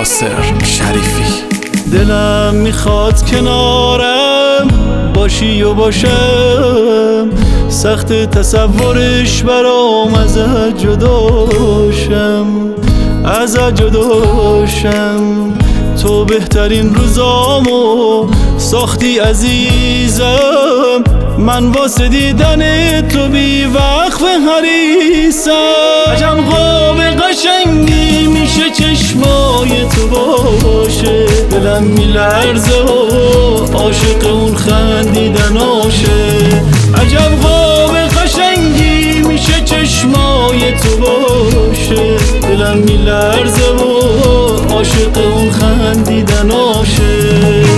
یاسر شریفی. دلم میخواد کنارم باشی و باشم، سخت تصورش برام ازت جداشم. تو بهترین روزامو ساختی عزیزم، من واسه دیدن تو بی وقت حریصم. عجب خواب قشنگی میشه چشمای تو باشه، دلم میلرزه و عاشق اون خندیدناشه. عجب خواب قشنگی میشه چشمای تو باشه، دلم میلرزه و عاشق اون خندیدناشه.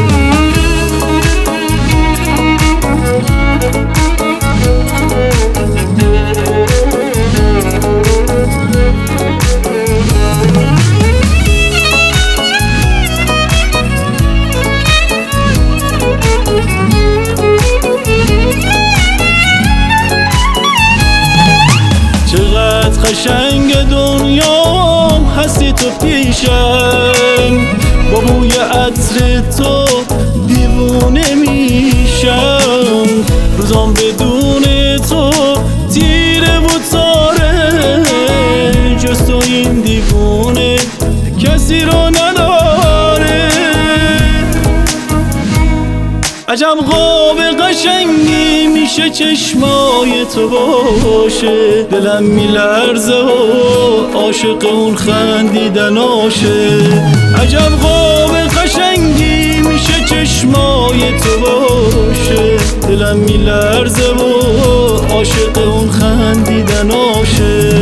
چقدر قشنگ دنیا هستی تو پیشم، با بوی عطر تو دیوونه میشم. روزام بدون تو تیره و تاره، جز تو این دیوونه کسی رو نداره. عجب خواب قشنگی میشه چشمای تو باشه، دلم میلرزه و عاشق اون خندیدناشه. عجب خواب قشنگی میشه چشمای تو باشه، دلم میلرزه و عاشق اون خندیدناشه.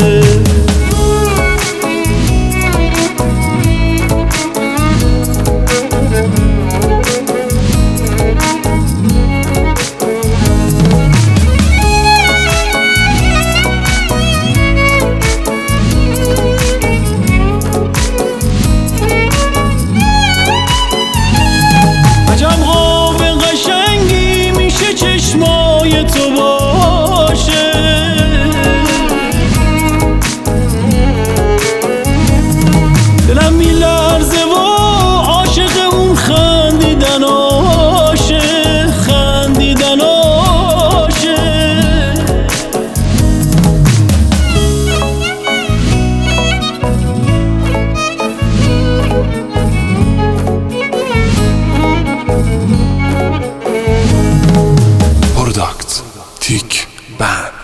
چشمای تو باشه، دلم میلرزه و عاشق اون خندیدناشه. تیک بند.